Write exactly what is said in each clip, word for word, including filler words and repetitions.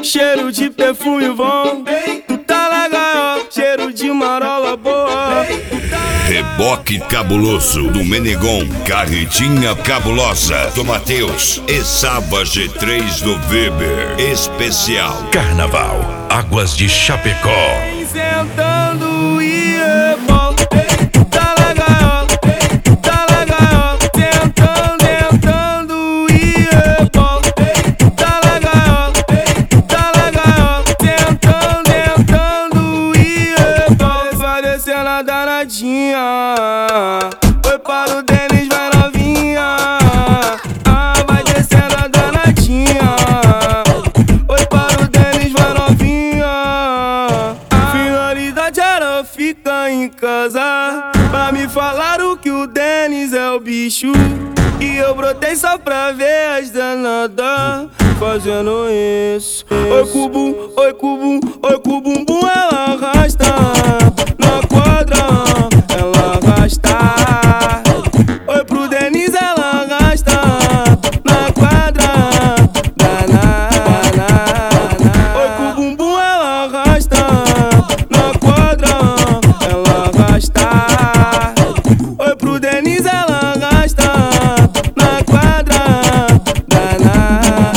cheiro de perfume bom. Tu tá na gaiola, cheiro de marola boa. Reboque cabuloso do Menegon, Carretinha cabulosa do Matheus e Saba G três do Weber. Especial Carnaval, Águas de Chapecó. Sentando e rebola. Tá na gaiola, tá na gaiola. Sentando, sentando e rebola. Tá na gaiola, tá na gaiola. Sentando, sentando e rebola. Vai descendo a danadinha. Foi para o Denis, vai novinha. Ah, vai descendo a danadinha. Foi para o Denis, vai novinha. Finalidade era ficar em casa pra me falar o que o Denis é o bicho. E eu brotei só pra ver as danadas fazendo isso. Oi cubum, oi cubum, oi cubumbum, ela arrasta na quadra, ela arrasta. Oi pro Denis, ela arrasta na quadra, danada. Oi cubumbum, ela arrasta na quadra, ela arrasta. Oi pro Denis, ela arrasta na quadra, danada.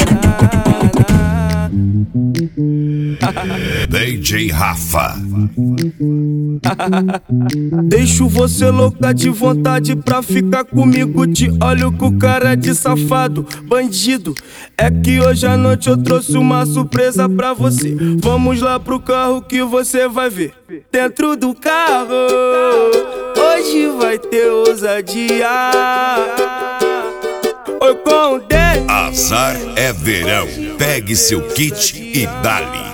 D J Rafa. Deixo você louca de vontade pra ficar comigo. Te olho com cara de safado, bandido. É que hoje à noite eu trouxe uma surpresa pra você. Vamos lá pro carro que você vai ver. Dentro do carro, hoje vai ter ousadia. Oi com o Denis. Azar é verão. Pegue seu kit e dali.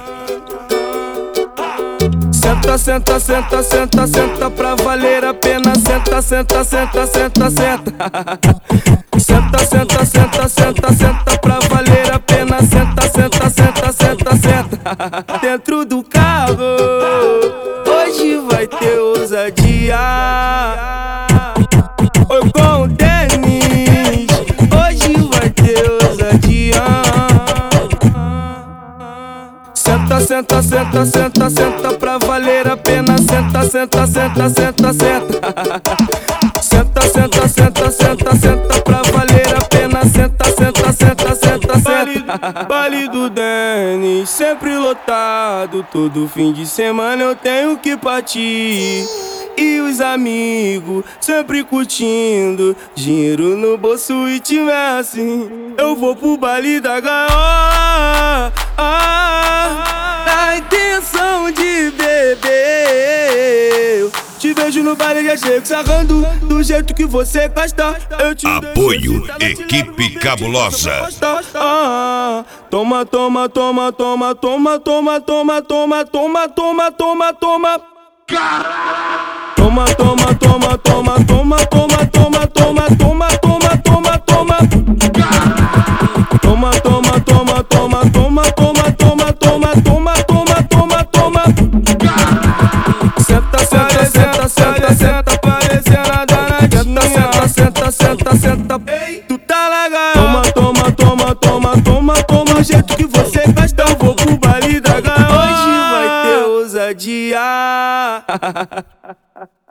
Senta, senta, senta, senta, senta pra valer a pena. Senta, senta, senta, senta, senta. Senta, senta, senta, senta, senta pra valer a pena. Senta, senta, senta, senta, senta. Dentro do carro, hoje vai ter ousadia. Oi com o Denis, hoje vai ter ousadia. Senta, senta, senta, senta, senta pra valer a pena. Senta, senta, senta, senta, senta. Senta, senta, senta, senta, senta pra valer a pena. Senta, senta, senta, senta, senta. Baile do Denis, sempre lotado. Todo fim de semana eu tenho que partir. E os amigos sempre curtindo, dinheiro no bolso e tiver assim. Eu vou pro baile da gaiola, ah, na intenção de beber. Eu te vejo no baile, já chego sarrando do jeito que você gosta. Eu te Apoio Equipe Cabulosa. Ah, toma, toma, toma, toma, toma, toma, toma, toma, toma, toma, toma, toma. Toma, toma, toma, toma, toma, toma, toma, toma, toma, toma, toma, toma. Toma, toma, toma, toma, toma, toma, toma, toma, toma, toma, toma, toma. Senta, senta, senta, senta, senta, parecendo a danadinha. Senta, senta, senta, senta, tu tá na gaiola. Toma, toma, toma, toma, toma, toma, do jeito que você gosta. Eu vou pro baile da gaiola. Hoje vai ter ousadia.